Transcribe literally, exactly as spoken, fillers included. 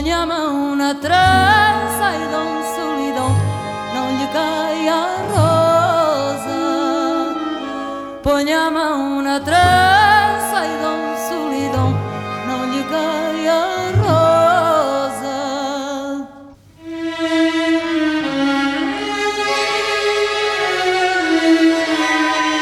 Ponha a mão na trança e dom solidão, não lhe cai a rosa. Ponha a mão na trança e dom